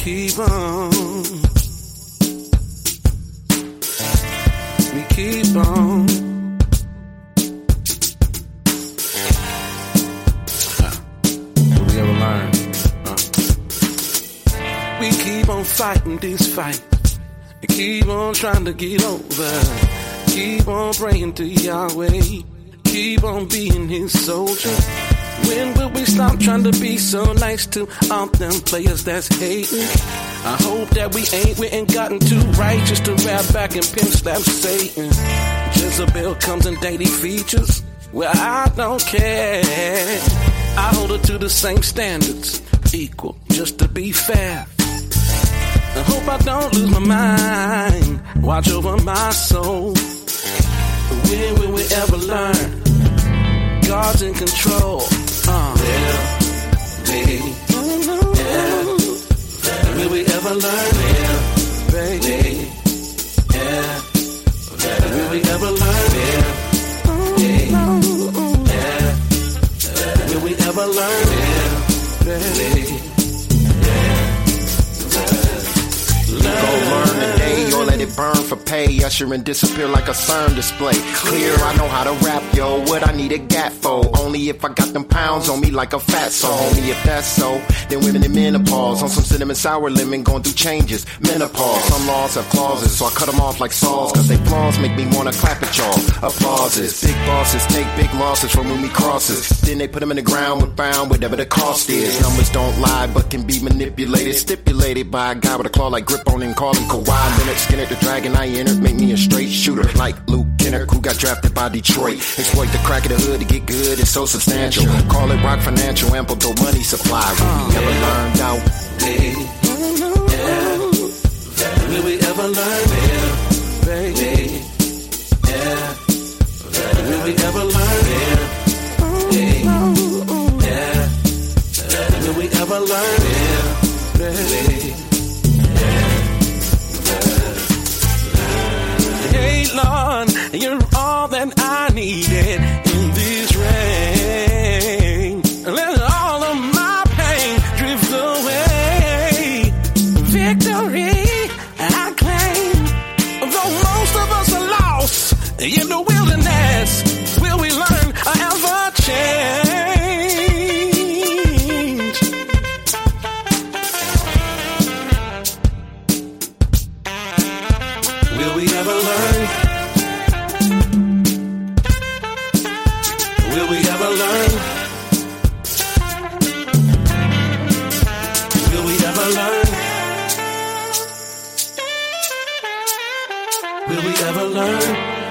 keep on. We keep on. Will we ever learn? We keep on fighting this fight. We keep on trying to get over. Keep on praying to Yahweh. Keep on being his soldier. When will we stop trying to be so nice to all them players that's hating? I hope that we ain't gotten too righteous to rap back and pimp slap Satan. Jezebel comes in daily features. Well, I don't care. I hold her to the same standards, equal, just to be fair. I hope I don't lose my mind. Watch over my soul. When will we ever learn? God's in control. Will we ever learn? Will we ever learn? Will we ever learn? Go learn today or let it burn for pay. Usher and disappear like a CERN display. Clear, I know how to rap, yo. What I need a gap for? Only if I got them pounds on me like a fat so. Homie, if that's so, then women in menopause. On some cinnamon sour lemon, going through changes. Menopause, some laws have clauses, so I cut them off like saws. Cause they flaws make me wanna clap at y'all. Applauses, big bosses take big losses from when we crosses. Then they put them in the ground with found, whatever the cost is. Numbers don't lie, but can be manipulated. Stipulated by a guy with a claw like grip on him. Call him Kawhi Leonard, Skinner the dragon I entered. Make me a straight shooter like Luke Kennard, who got drafted by Detroit. Exploit the crack of the hood to get good, it's so substantial. Call it rock financial, ample though money supply. Will we ever learn out? Will we ever learn? Will we ever learn? Will we ever learn? Hey Lord, you're all that I needed in this rain. Let all of my pain drift away. Victory I claim. Though most of us are lost in the wilderness, will we learn or ever change? Will we ever learn? Will we ever learn? Will we ever learn? Will we ever learn?